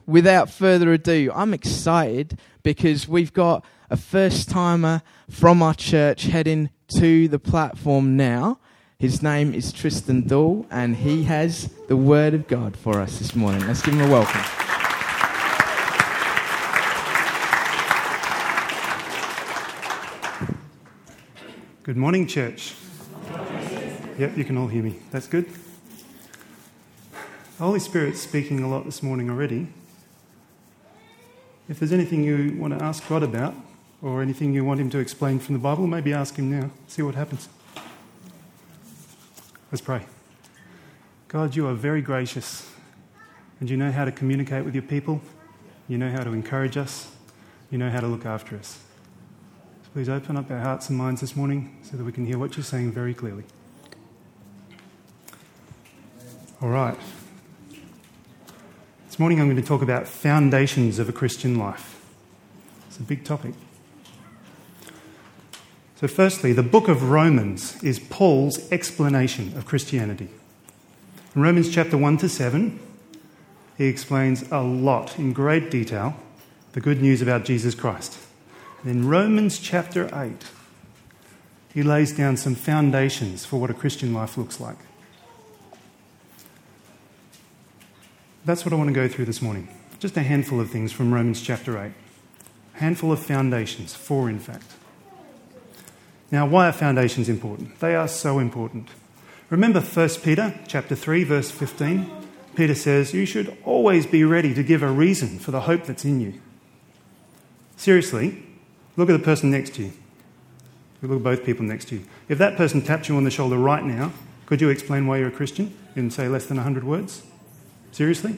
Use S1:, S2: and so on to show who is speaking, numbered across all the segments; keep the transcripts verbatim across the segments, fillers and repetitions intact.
S1: without further ado, I'm excited because we've got a first-timer from our church heading to the platform now. His name is Tristan Dahl, and he has the Word of God for us this morning. Let's give him a welcome.
S2: Good morning, church. Yep, you can all hear me. That's good. The Holy Spirit's speaking a lot this morning already. If there's anything you want to ask God about, or anything you want him to explain from the Bible, maybe ask him now. See what happens. Let's pray. God, you are very gracious, and you know how to communicate with your people. You know how to encourage us. You know how to look after us. So please open up our hearts and minds this morning so that we can hear what you're saying very clearly. All right. This morning I'm going to talk about foundations of a Christian life. It's a big topic. So firstly, the book of Romans is Paul's explanation of Christianity. In Romans chapter one to seven, he explains a lot in great detail the good news about Jesus Christ. And in Romans chapter eight, he lays down some foundations for what a Christian life looks like. That's what I want to go through this morning. Just a handful of things from Romans chapter eight. A handful of foundations, four in fact. Now, why are foundations important? They are so important. Remember First Peter chapter three, verse fifteen? Peter says, you should always be ready to give a reason for the hope that's in you. Seriously, look at the person next to you. Look at both people next to you. If that person tapped you on the shoulder right now, could you explain why you're a Christian in, say, less than one hundred words? Seriously?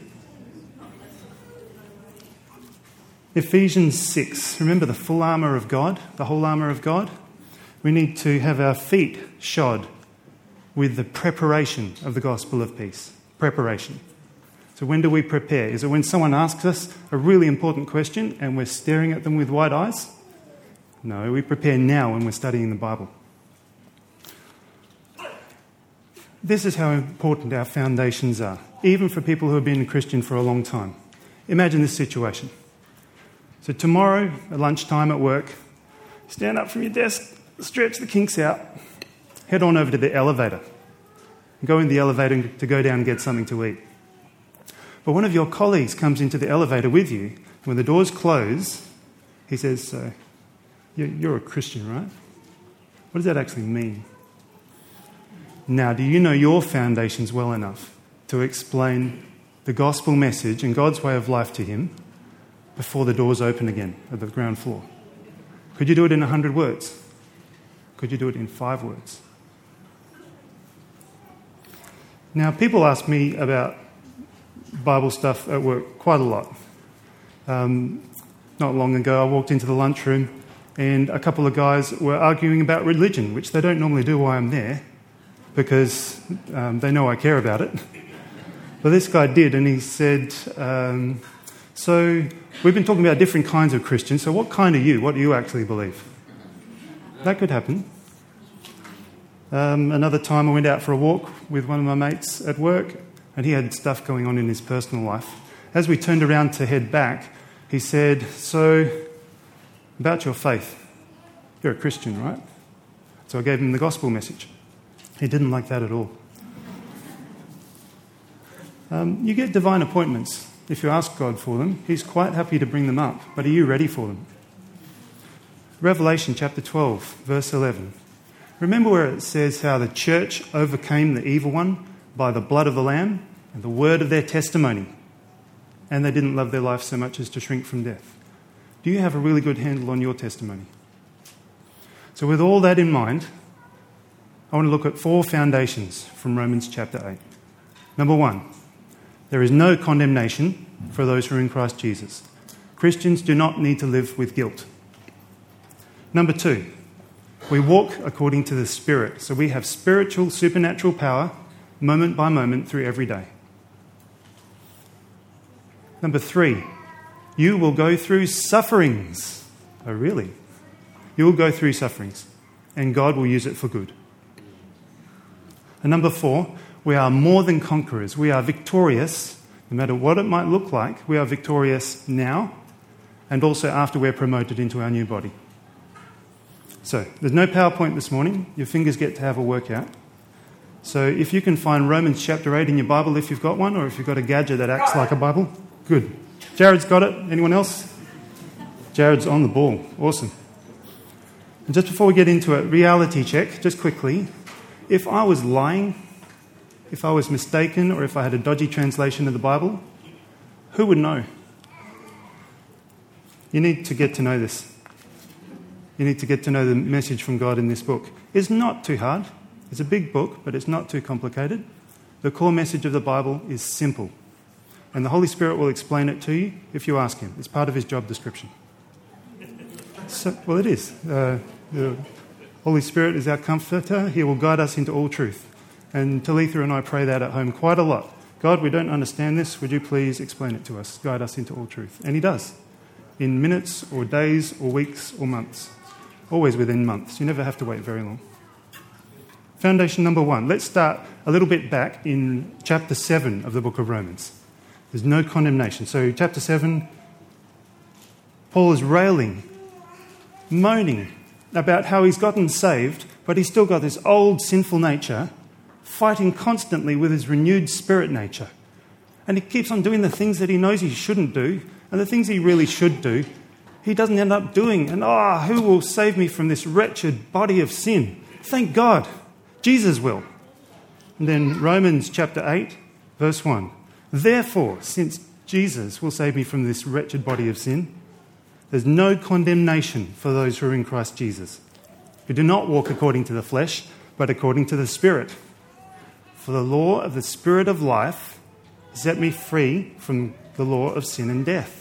S2: Ephesians six. Remember the full armour of God, the whole armour of God? We need to have our feet shod with the preparation of the gospel of peace. Preparation. So when do we prepare? Is it when someone asks us a really important question and we're staring at them with wide eyes? No, we prepare now when we're studying the Bible. This is how important our foundations are, even for people who have been a Christian for a long time. Imagine this situation. So tomorrow, at lunchtime at work, stand up from your desk, stretch the kinks out, head on over to the elevator. Go in the elevator to go down and get something to eat. But one of your colleagues comes into the elevator with you, and when the doors close, he says, so, you're a Christian, right? What does that actually mean? Now, do you know your foundations well enough to explain the gospel message and God's way of life to him before the doors open again at the ground floor? Could you do it in a hundred words? Could you do it in five words? Now, people ask me about Bible stuff at work quite a lot. Um, not long ago, I walked into the lunchroom and a couple of guys were arguing about religion, which they don't normally do while I'm there, because um, they know I care about it. But this guy did, and he said, um, so we've been talking about different kinds of Christians, so what kind are you? What do you actually believe? That could happen. Um, another time I went out for a walk with one of my mates at work, and he had stuff going on in his personal life. As we turned around to head back, he said, so about your faith, you're a Christian, right? So I gave him the gospel message. He didn't like that at all. Um, you get divine appointments. If you ask God for them, he's quite happy to bring them up. But are you ready for them? Revelation chapter twelve, verse eleven. Remember where it says how the church overcame the evil one by the blood of the Lamb and the word of their testimony. And they didn't love their life so much as to shrink from death. Do you have a really good handle on your testimony? So with all that in mind, I want to look at four foundations from Romans chapter eight. Number one, there is no condemnation for those who are in Christ Jesus. Christians do not need to live with guilt. Number two, we walk according to the Spirit. So we have spiritual, supernatural power, moment by moment, through every day. Number three, you will go through sufferings. Oh, really? You will go through sufferings, and God will use it for good. And number four, we are more than conquerors. We are victorious No matter what it might look like, we are victorious now and also after we're promoted into our new body. So, there's no PowerPoint this morning. Your fingers get to have a workout. So if you can find Romans chapter eight in your Bible, if you've got one, or if you've got a gadget that acts like a Bible, good. Jared's got it. Anyone else? Jared's on the ball. Awesome. And just before we get into it, reality check, just quickly. If I was lying, if I was mistaken, or if I had a dodgy translation of the Bible, who would know? You need to get to know this. You need to get to know the message from God in this book. It's not too hard. It's a big book, but it's not too complicated. The core message of the Bible is simple. And the Holy Spirit will explain it to you if you ask him. It's part of his job description. So, well, it is. Uh, the Holy Spirit is our comforter. He will guide us into all truth. And Talitha and I pray that at home quite a lot. God, we don't understand this. Would you please explain it to us? Guide us into all truth. And he does. In minutes or days or weeks or months. Always within months. You never have to wait very long. Foundation number one. Let's start a little bit back in chapter seven of the book of Romans. There's no condemnation. So chapter seven, Paul is railing, moaning about how he's gotten saved, but he's still got this old sinful nature, fighting constantly with his renewed spirit nature. And he keeps on doing the things that he knows he shouldn't do, and the things he really should do, he doesn't end up doing. And, oh, who will save me from this wretched body of sin? Thank God. Jesus will. And then Romans chapter eight, verse one. Therefore, since Jesus will save me from this wretched body of sin, there's no condemnation for those who are in Christ Jesus, who do not walk according to the flesh, but according to the Spirit. For the law of the Spirit of life set me free from the law of sin and death.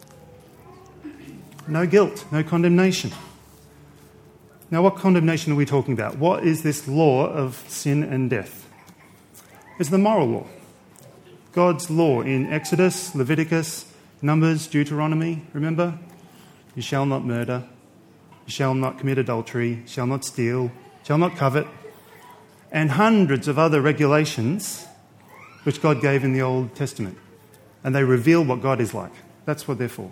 S2: No guilt, no condemnation. Now, what condemnation are we talking about? What is this law of sin and death? It's the moral law. God's law in Exodus, Leviticus, Numbers, Deuteronomy, remember? You shall not murder, you shall not commit adultery, shall not steal, shall not covet, and hundreds of other regulations which God gave in the Old Testament. And they reveal what God is like. That's what they're for.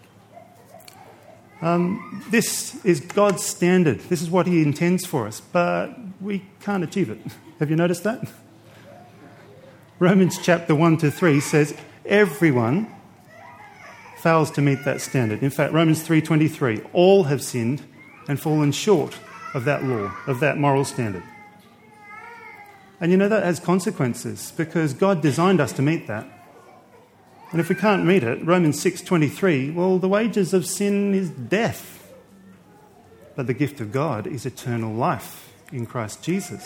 S2: Um, this is God's standard. This is what he intends for us, but we can't achieve it. Have you noticed that? Romans chapter one to three says everyone fails to meet that standard. In fact, Romans three twenty-three, all have sinned and fallen short of that law, of that moral standard. And you know that has consequences because God designed us to meet that. And if we can't meet it, Romans six twenty-three, well, the wages of sin is death. But the gift of God is eternal life in Christ Jesus.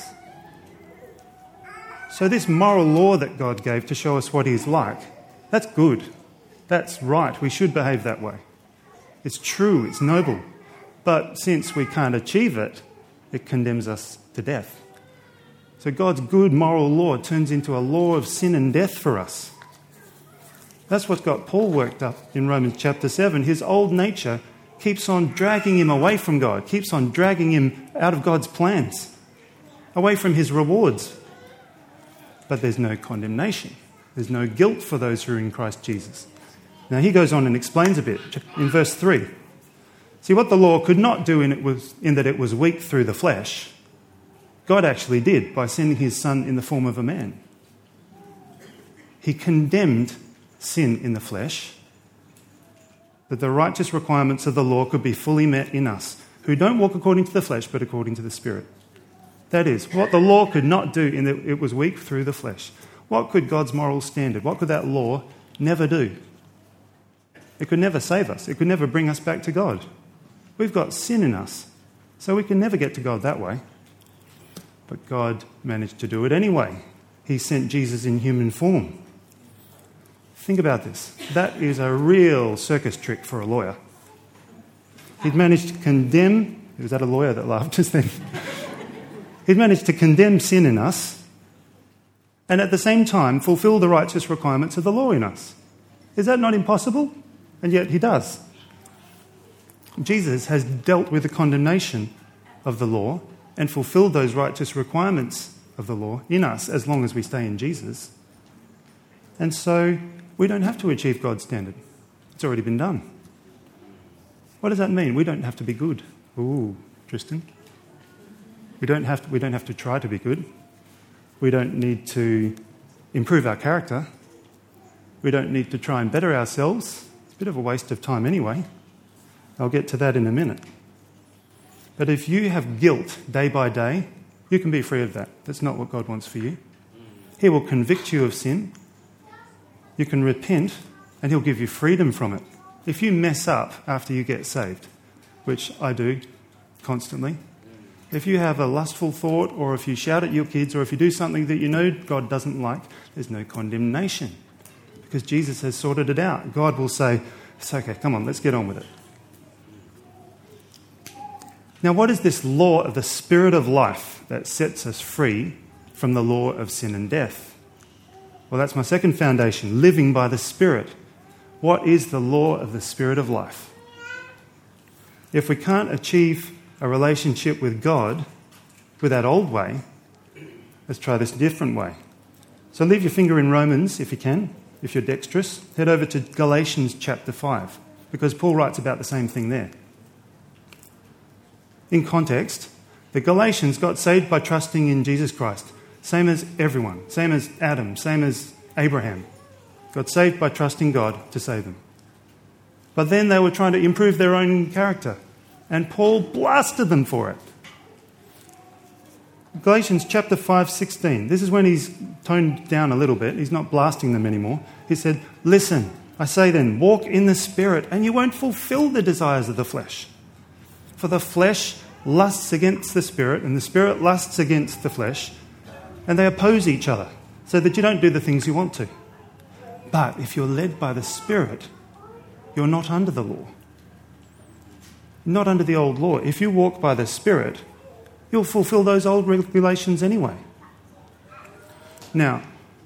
S2: So this moral law that God gave to show us what he's like, that's good. That's right. We should behave that way. It's true. It's noble. But since we can't achieve it, it condemns us to death. So God's good moral law turns into a law of sin and death for us. That's what got Paul worked up in Romans chapter seven. His old nature keeps on dragging him away from God, keeps on dragging him out of God's plans, away from his rewards. But there's no condemnation. There's no guilt for those who are in Christ Jesus. Now he goes on and explains a bit in verse three. See, what the law could not do in, it was, in that it was weak through the flesh, God actually did by sending his Son in the form of a man. He condemned sin in the flesh, that the righteous requirements of the law could be fully met in us, who don't walk according to the flesh, but according to the Spirit. That is, what the law could not do in that it was weak through the flesh. What could God's moral standard, what could that law never do? It could never save us. It could never bring us back to God. We've got sin in us, so we can never get to God that way. But God managed to do it anyway. He sent Jesus in human form. Think about this. That is a real circus trick for a lawyer. He'd managed to condemn... Was that a lawyer that laughed just then? He'd managed to condemn sin in us and at the same time fulfill the righteous requirements of the law in us. Is that not impossible? And yet he does. Jesus has dealt with the condemnation of the law and fulfilled those righteous requirements of the law in us as long as we stay in Jesus. And so we don't have to achieve God's standard. It's already been done. What does that mean? We don't have to be good. Ooh, Tristan. We don't have to, we don't have to try to be good. We don't need to improve our character. We don't need to try and better ourselves. It's a bit of a waste of time anyway. I'll get to that in a minute. But if you have guilt day by day, you can be free of that. That's not what God wants for you. He will convict you of sin. You can repent, and he'll give you freedom from it. If you mess up after you get saved, which I do constantly, if you have a lustful thought, or if you shout at your kids, or if you do something that you know God doesn't like, there's no condemnation because Jesus has sorted it out. God will say, it's okay, come on, let's get on with it. Now, what is this law of the Spirit of life that sets us free from the law of sin and death? Well, that's my second foundation, living by the Spirit. What is the law of the Spirit of life? If we can't achieve a relationship with God with that old way, let's try this different way. So leave your finger in Romans if you can, if you're dexterous. Head over to Galatians chapter five, because Paul writes about the same thing there. In context, the Galatians got saved by trusting in Jesus Christ, same as everyone, same as Adam, same as Abraham. Got saved by trusting God to save them. But then they were trying to improve their own character, and Paul blasted them for it. Galatians chapter five, sixteen. This is when he's toned down a little bit. He's not blasting them anymore. He said, listen, I say then, walk in the Spirit, and you won't fulfill the desires of the flesh. For the flesh lusts against the Spirit, and the Spirit lusts against the flesh, and they oppose each other, so that you don't do the things you want to. But if you're led by the Spirit, you're not under the law. Not under the old law. If you walk by the Spirit, you'll fulfill those old regulations anyway. Now,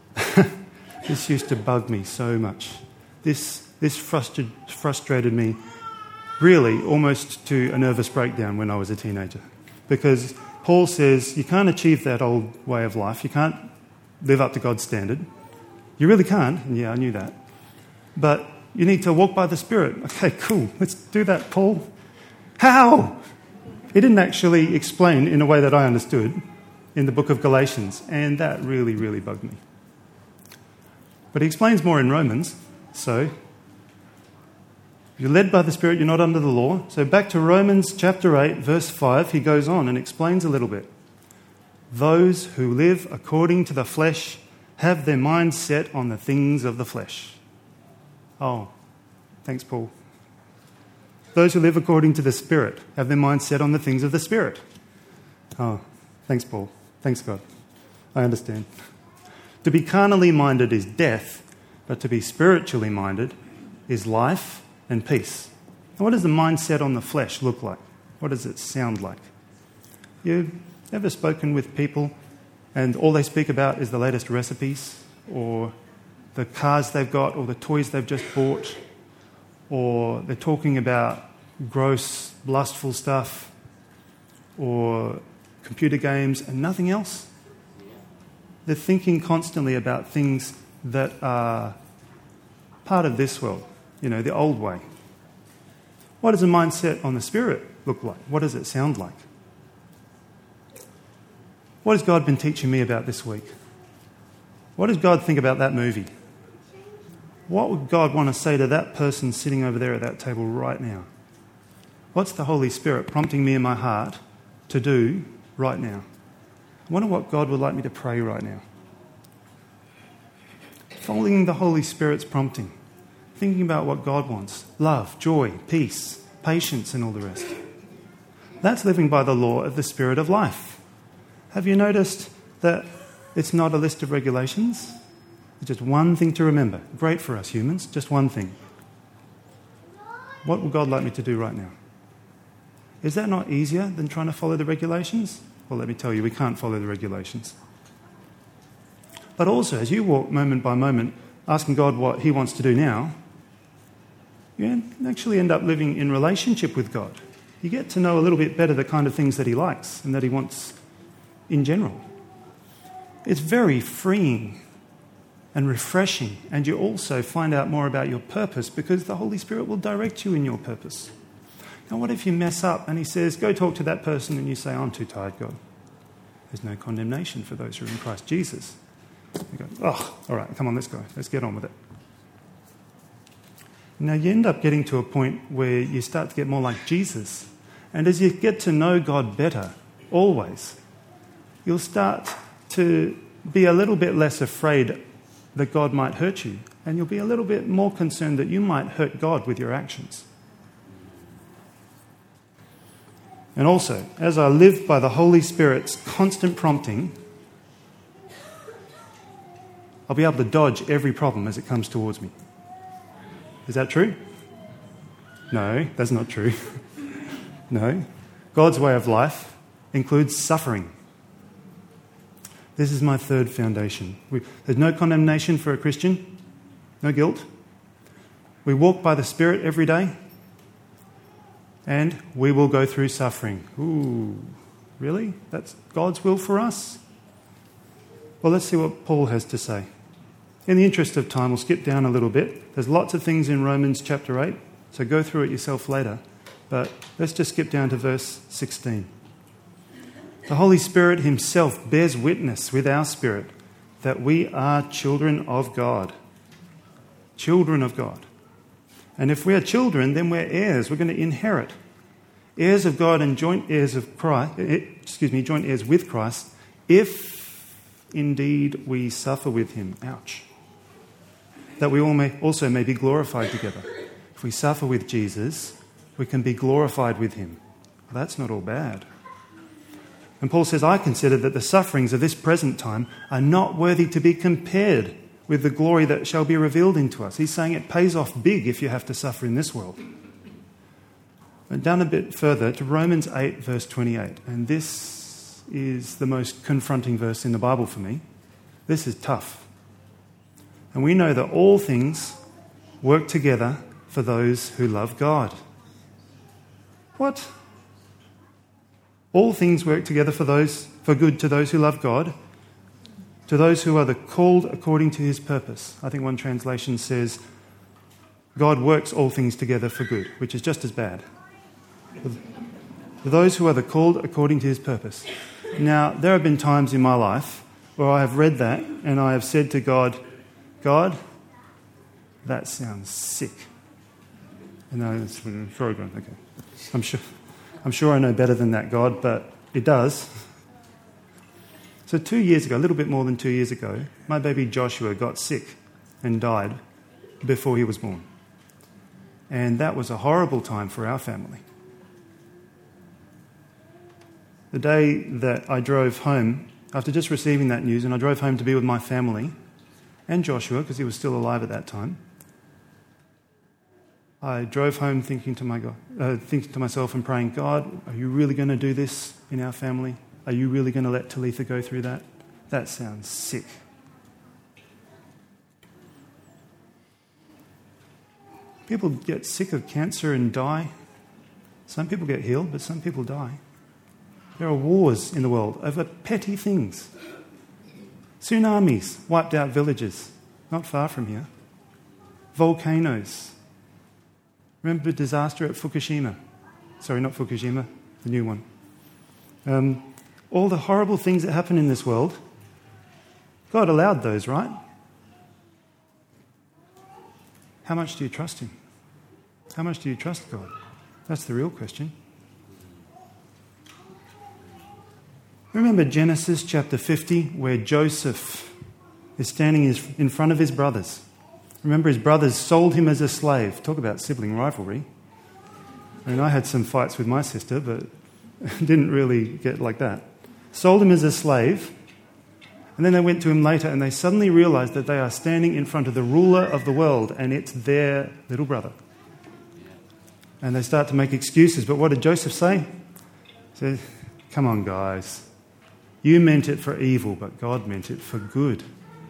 S2: this used to bug me so much. This, this frustra- frustrated me really almost to a nervous breakdown when I was a teenager. Because Paul says you can't achieve that old way of life. You can't live up to God's standard. You really can't. And yeah, I knew that. But you need to walk by the Spirit. Okay, cool. Let's do that, Paul. How? He didn't actually explain in a way that I understood in the book of Galatians. And that really, really bugged me. But he explains more in Romans. So you're led by the Spirit, you're not under the law. So back to Romans chapter eight, verse five, he goes on and explains a little bit. Those who live according to the flesh have their minds set on the things of the flesh. Oh, thanks, Paul. Those who live according to the Spirit have their minds set on the things of the Spirit. Oh, thanks, Paul. Thanks, God. I understand. To be carnally minded is death, but to be spiritually minded is life and peace. And what does the mindset on the flesh look like? What does it sound like? You've ever spoken with people and all they speak about is the latest recipes or the cars they've got or the toys they've just bought, or they're talking about gross, lustful stuff or computer games and nothing else? They're thinking constantly about things that are part of this world, you know, the old way. What does a mindset on the Spirit look like? What does it sound like? What has God been teaching me about this week? What does God think about that movie? What would God want to say to that person sitting over there at that table right now? What's the Holy Spirit prompting me in my heart to do right now? I wonder what God would like me to pray right now. Following the Holy Spirit's prompting. Thinking about what God wants. Love, joy, peace, patience and all the rest. That's living by the law of the Spirit of life. Have you noticed that it's not a list of regulations? It's just one thing to remember. Great for us humans, just one thing. What would God like me to do right now? Is that not easier than trying to follow the regulations? Well, let me tell you, we can't follow the regulations. But also, as you walk moment by moment, asking God what he wants to do now, you actually end up living in relationship with God. You get to know a little bit better the kind of things that he likes and that he wants in general. It's very freeing. and refreshing. And you also find out more about your purpose because the Holy Spirit will direct you in your purpose. Now, what if you mess up and he says, go talk to that person, and you say, I'm too tired, God. There's no condemnation for those who are in Christ Jesus. You go, oh, all right, come on, let's go. Let's get on with it. Now, you end up getting to a point where you start to get more like Jesus. And as you get to know God better, always, you'll start to be a little bit less afraid that God might hurt you. And you'll be a little bit more concerned that you might hurt God with your actions. And also, as I live by the Holy Spirit's constant prompting, I'll be able to dodge every problem as it comes towards me. Is that true? No, that's not true. No. God's way of life includes suffering. This is my third foundation. We, there's no condemnation for a Christian, no guilt. We walk by the Spirit every day, and we will go through suffering. Ooh, really? That's God's will for us? Well, let's see what Paul has to say. In the interest of time, we'll skip down a little bit. There's lots of things in Romans chapter eight, so go through it yourself later. But let's just skip down to verse sixteen. The Holy Spirit himself bears witness with our spirit that we are children of God. Children of God. And if we are children, then we're heirs. We're going to inherit. Heirs of God and joint heirs of Christ, excuse me, joint heirs with Christ, if indeed we suffer with him. Ouch. That we all may, also may be glorified together. If we suffer with Jesus, we can be glorified with him. Well, that's not all bad. And Paul says, I consider that the sufferings of this present time are not worthy to be compared with the glory that shall be revealed into us. He's saying it pays off big if you have to suffer in this world. And down a bit further to Romans eight, verse twenty-eight. And this is the most confronting verse in the Bible for me. This is tough. And we know that all things work together for those who love God. What? All things work together for those for good to those who love God, to those who are the called according to his purpose. I think one translation says, God works all things together for good, which is just as bad. For those who are the called according to his purpose. Now, there have been times in my life where I have read that and I have said to God, God, that sounds sick. No, it's sorry, God. Okay, I'm sure, I'm sure I know better than that, God, but it does. So two years ago, a little bit more than two years ago, my baby Joshua got sick and died before he was born, and that was a horrible time for our family. The day that I drove home after just receiving that news, and I drove home to be with my family and Joshua because he was still alive at that time. I drove home thinking to my God, uh, thinking to myself and praying, God, are you really going to do this in our family? Are you really going to let Talitha go through that? That sounds sick. People get sick of cancer and die. Some people get healed, but some people die. There are wars in the world over petty things. Tsunamis wiped out villages not far from here. Volcanoes. Remember the disaster at Fukushima? Sorry, not Fukushima, the new one. Um, all the horrible things that happen in this world, God allowed those, right? How much do you trust him? How much do you trust God? That's the real question. Remember Genesis chapter fifty, where Joseph is standing in front of his brothers. Remember, his brothers sold him as a slave. Talk about sibling rivalry. I mean, I had some fights with my sister, but didn't really get like that. Sold him as a slave, and then they went to him later, and they suddenly realized that they are standing in front of the ruler of the world, and it's their little brother. And they start to make excuses. But what did Joseph say? He said, come on, guys. You meant it for evil, but God meant it for good.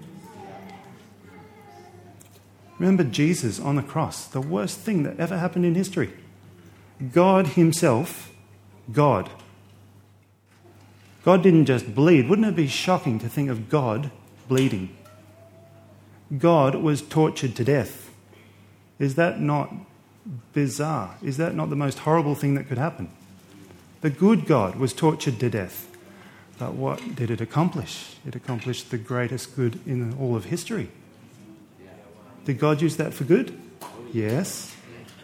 S2: Remember Jesus on the cross, the worst thing that ever happened in history. God himself, God. God didn't just bleed. Wouldn't it be shocking to think of God bleeding? God was tortured to death. Is that not bizarre? Is that not the most horrible thing that could happen? The good God was tortured to death. But what did it accomplish? It accomplished the greatest good in all of history. Did God use that for good? Yes.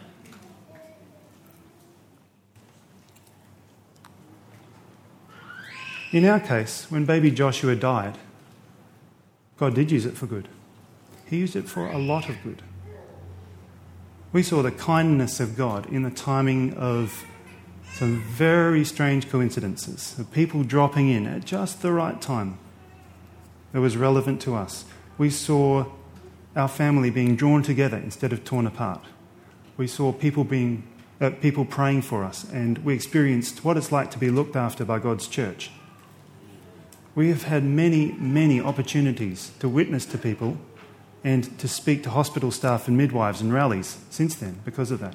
S2: In our case, when baby Joshua died, God did use it for good. He used it for a lot of good. We saw the kindness of God in the timing of some very strange coincidences, of people dropping in at just the right time that was relevant to us. We saw our family being drawn together instead of torn apart. We saw people being uh, people praying for us, and we experienced what it's like to be looked after by God's church. We have had many, many opportunities to witness to people and to speak to hospital staff and midwives and rallies since then because of that.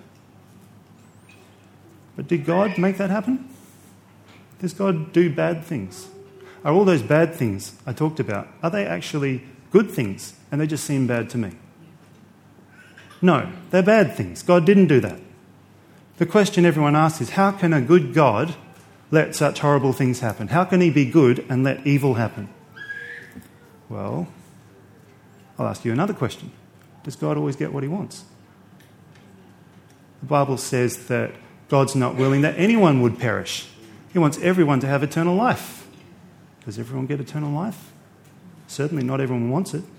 S2: But did God make that happen? Does God do bad things? Are all those bad things I talked about, are they actually good things and they just seem bad to me? No, they're bad things. God didn't do that. The question everyone asks is, how can a good God let such horrible things happen? How can he be good and let evil happen? Well, I'll ask you another question. Does God always get what he wants? The Bible says that God's not willing that anyone would perish. He wants everyone to have eternal life. Does everyone get eternal life? Certainly not everyone wants it.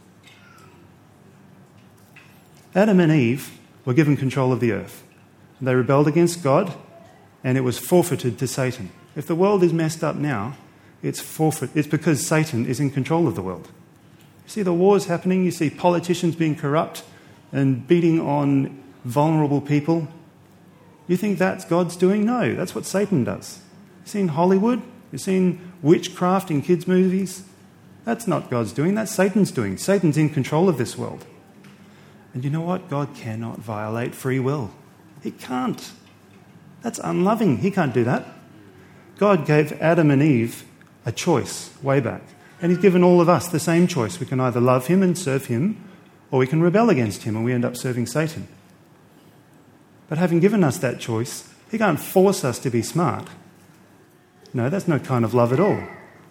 S2: Adam and Eve were given control of the earth. They rebelled against God, and it was forfeited to Satan. If the world is messed up now, it's forfeit. It's because Satan is in control of the world. You see the wars happening, you see politicians being corrupt and beating on vulnerable people. You think that's God's doing? No, that's what Satan does. You've seen Hollywood? You've seen witchcraft in kids' movies? That's not God's doing, that's Satan's doing. Satan's in control of this world. And you know what? God cannot violate free will. He can't. That's unloving. He can't do that. God gave Adam and Eve a choice way back. And he's given all of us the same choice. We can either love him and serve him, or we can rebel against him and we end up serving Satan. But having given us that choice, he can't force us to be smart. No, that's no kind of love at all.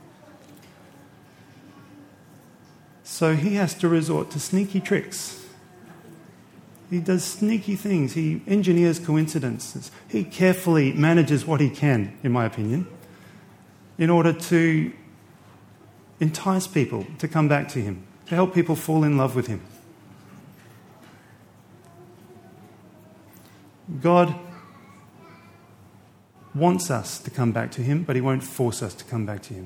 S2: So he has to resort to sneaky tricks. He does sneaky things. He engineers coincidences. He carefully manages what he can, in my opinion, in order to entice people to come back to him, to help people fall in love with him. God wants us to come back to him, but he won't force us to come back to him.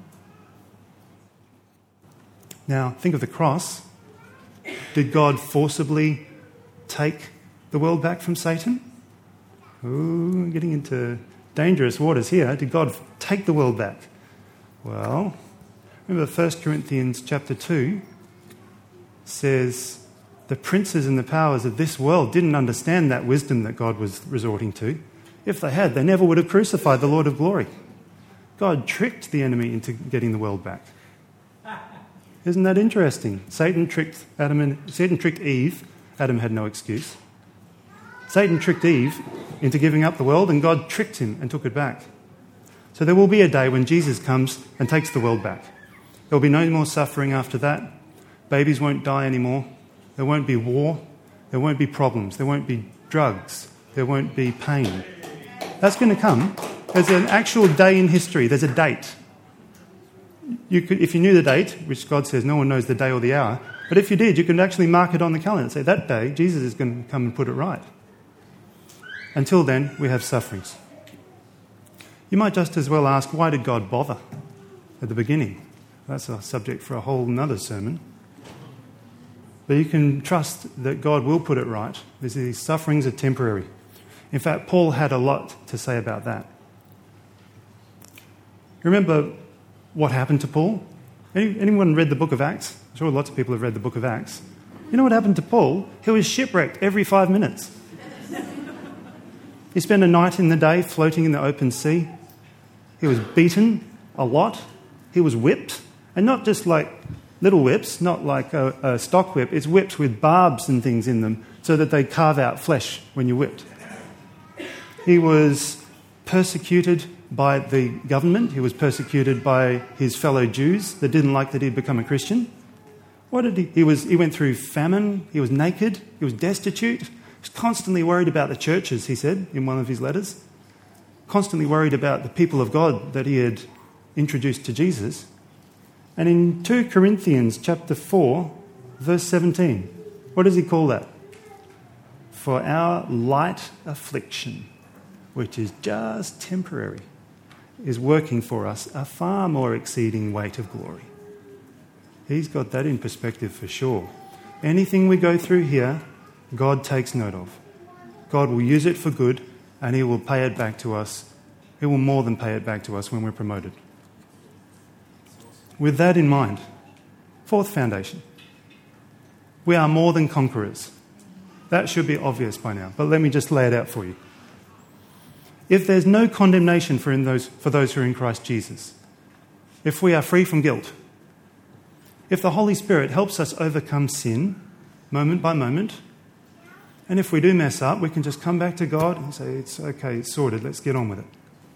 S2: Now, think of the cross. Did God forcibly take the world back from Satan? Ooh, getting into dangerous waters here. Did God take the world back? Well, remember First Corinthians chapter two says the princes and the powers of this world didn't understand that wisdom that God was resorting to. If they had, they never would have crucified the Lord of glory. God tricked the enemy into getting the world back. Isn't that interesting? Satan tricked Adam and Satan tricked Eve. Adam had no excuse. Satan tricked Eve into giving up the world, and God tricked him and took it back. So there will be a day when Jesus comes and takes the world back. There will be no more suffering after that. Babies won't die anymore. There won't be war. There won't be problems. There won't be drugs. There won't be pain. That's going to come. There's an actual day in history. There's a date. You could, if you knew the date, which God says no one knows the day or the hour, but if you did, you could actually mark it on the calendar and say, that day, Jesus is going to come and put it right. Until then, we have sufferings. You might just as well ask, why did God bother at the beginning? That's a subject for a whole nother sermon. But you can trust that God will put it right. These sufferings are temporary. In fact, Paul had a lot to say about that. Remember what happened to Paul? Any, anyone read the book of Acts? I'm sure lots of people have read the book of Acts. You know what happened to Paul? He was shipwrecked every five minutes. He spent a night in the day floating in the open sea. He was beaten a lot. He was whipped. And not just like, little whips, not like a, a stock whip. It's whips with barbs and things in them so that they carve out flesh when you're whipped. He was persecuted by the government. He was persecuted by his fellow Jews that didn't like that he'd become a Christian. What did he? He was. He went through famine. He was naked. He was destitute. He was constantly worried about the churches, he said in one of his letters. Constantly worried about the people of God that he had introduced to Jesus. And in Second Corinthians chapter four, verse seventeen, what does he call that? For our light affliction, which is just temporary, is working for us a far more exceeding weight of glory. He's got that in perspective for sure. Anything we go through here, God takes note of. God will use it for good, and he will pay it back to us. He will more than pay it back to us when we're promoted. With that in mind, fourth foundation. We are more than conquerors. That should be obvious by now, but let me just lay it out for you. If there's no condemnation for, in those, for those who are in Christ Jesus, if we are free from guilt, if the Holy Spirit helps us overcome sin moment by moment, and if we do mess up, we can just come back to God and say, it's okay, it's sorted, let's get on with it.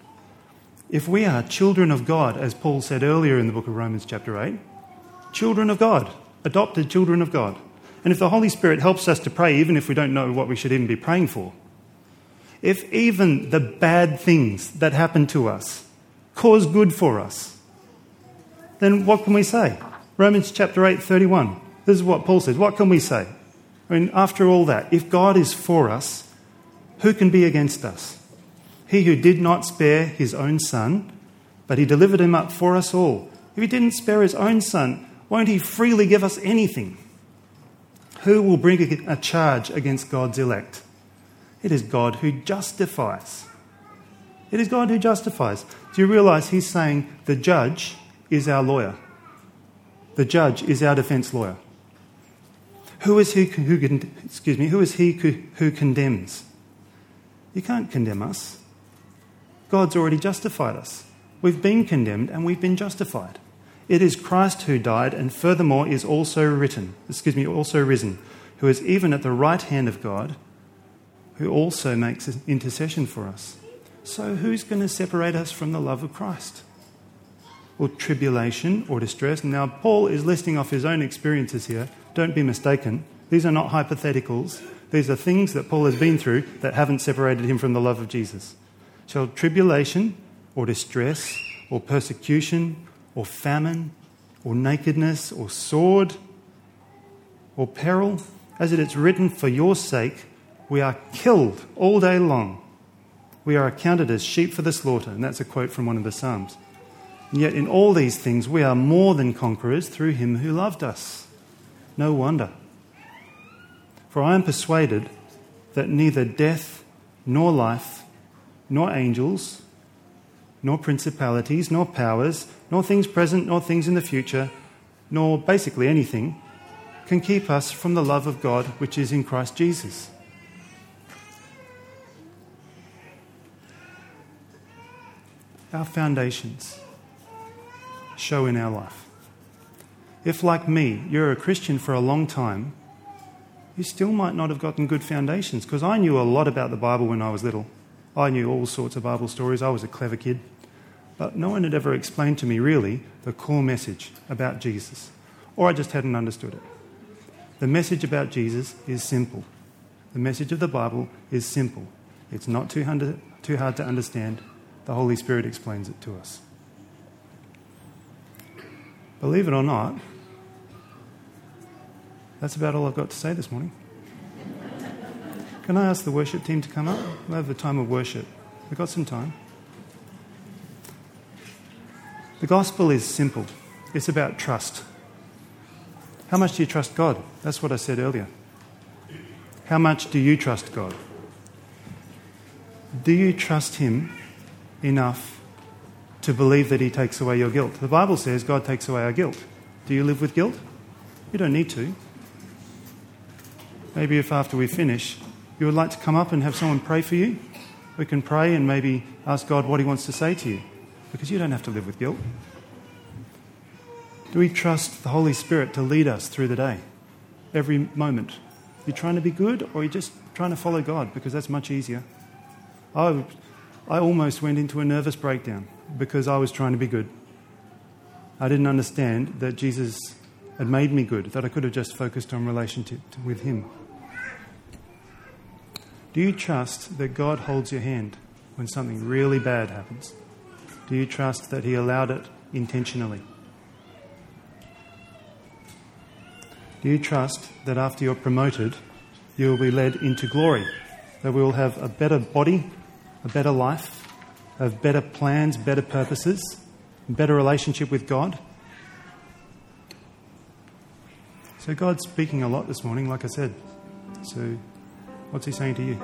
S2: If we are children of God, as Paul said earlier in the book of Romans chapter eight, children of God, adopted children of God, and if the Holy Spirit helps us to pray even if we don't know what we should even be praying for, if even the bad things that happen to us cause good for us, then what can we say? Romans chapter eight, thirty-one. This is what Paul says. What can we say? I mean, after all that, if God is for us, who can be against us? He who did not spare his own son, but he delivered him up for us all. If he didn't spare his own son, won't he freely give us anything? Who will bring a charge against God's elect? It is God who justifies. It is God who justifies. Do you realise he's saying the judge is our lawyer? The judge is our defence lawyer. Who is he who, excuse me, who is he who, who condemns? You can't condemn us. God's already justified us. We've been condemned and we've been justified. It is Christ who died and furthermore is also written, excuse me, also risen, who is even at the right hand of God, who also makes intercession for us. So who's going to separate us from the love of Christ? Or tribulation or distress. Now, Paul is listing off his own experiences here. Don't be mistaken. These are not hypotheticals. These are things that Paul has been through that haven't separated him from the love of Jesus. Shall tribulation or distress or persecution or famine or nakedness or sword or peril, as it is written, for your sake we are killed all day long. We are accounted as sheep for the slaughter. And that's a quote from one of the Psalms. And yet in all these things we are more than conquerors through him who loved us. No wonder. For I am persuaded that neither death nor life, nor angels, nor principalities, nor powers, nor things present, nor things in the future, nor basically anything, can keep us from the love of God which is in Christ Jesus. Our foundations show in our life. If, like me, you're a Christian for a long time, you still might not have gotten good foundations, because I knew a lot about the Bible when I was little. I knew all sorts of Bible stories. I was a clever kid. But no one had ever explained to me, really, the core message about Jesus. Or I just hadn't understood it. The message about Jesus is simple. The message of the Bible is simple. It's not too hard, too hard to understand. The Holy Spirit explains it to us. Believe it or not, that's about all I've got to say this morning. Can I ask the worship team to come up? We'll have the time of worship. We've got some time. The gospel is simple. It's about trust. How much do you trust God? That's what I said earlier. How much do you trust God? Do you trust him enough to believe that he takes away your guilt? The Bible says God takes away our guilt. Do you live with guilt? You don't need to. Maybe if after we finish, you would like to come up and have someone pray for you, we can pray and maybe ask God what he wants to say to you, because you don't have to live with guilt. Do we trust the Holy Spirit to lead us through the day, every moment? Are you trying to be good, or are you just trying to follow God? Because that's much easier. I, I almost went into a nervous breakdown because I was trying to be good. I didn't understand that Jesus had made me good, that I could have just focused on relationship with Him. Do you trust that God holds your hand when something really bad happens? Do you trust that He allowed it intentionally? Do you trust that after you're promoted, you will be led into glory, that we will have a better body, a better life, have better plans, better purposes, better relationship with God? So God's speaking a lot this morning, like I said. So what's He saying to you?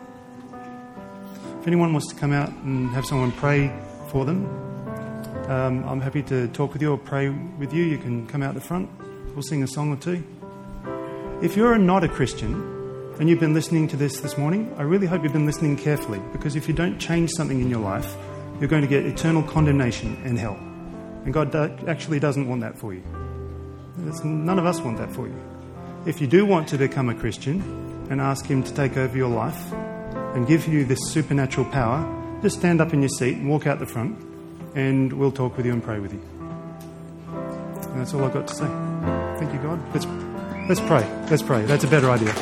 S2: If anyone wants to come out and have someone pray for them, um, I'm happy to talk with you or pray with you. You can come out the front. We'll sing a song or two. If you're not a Christian and you've been listening to this this morning, I really hope you've been listening carefully, because if you don't change something in your life, you're going to get eternal condemnation and hell. And God do- actually doesn't want that for you. It's, none of us want that for you. If you do want to become a Christian and ask Him to take over your life and give you this supernatural power, just stand up in your seat and walk out the front, and we'll talk with you and pray with you. And that's all I've got to say. Thank you, God. Let's, let's pray. Let's pray. That's a better idea.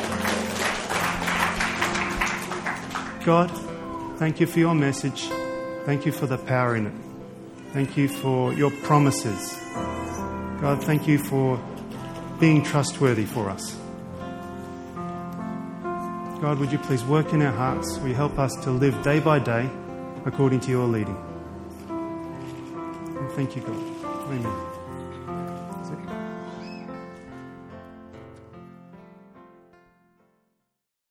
S2: God, thank you for your message. Thank you for the power in it. Thank you for your promises. God, thank you for being trustworthy for us. God, would you please work in our hearts? Will you help us to live day by day according to your leading? And thank you, God. Amen.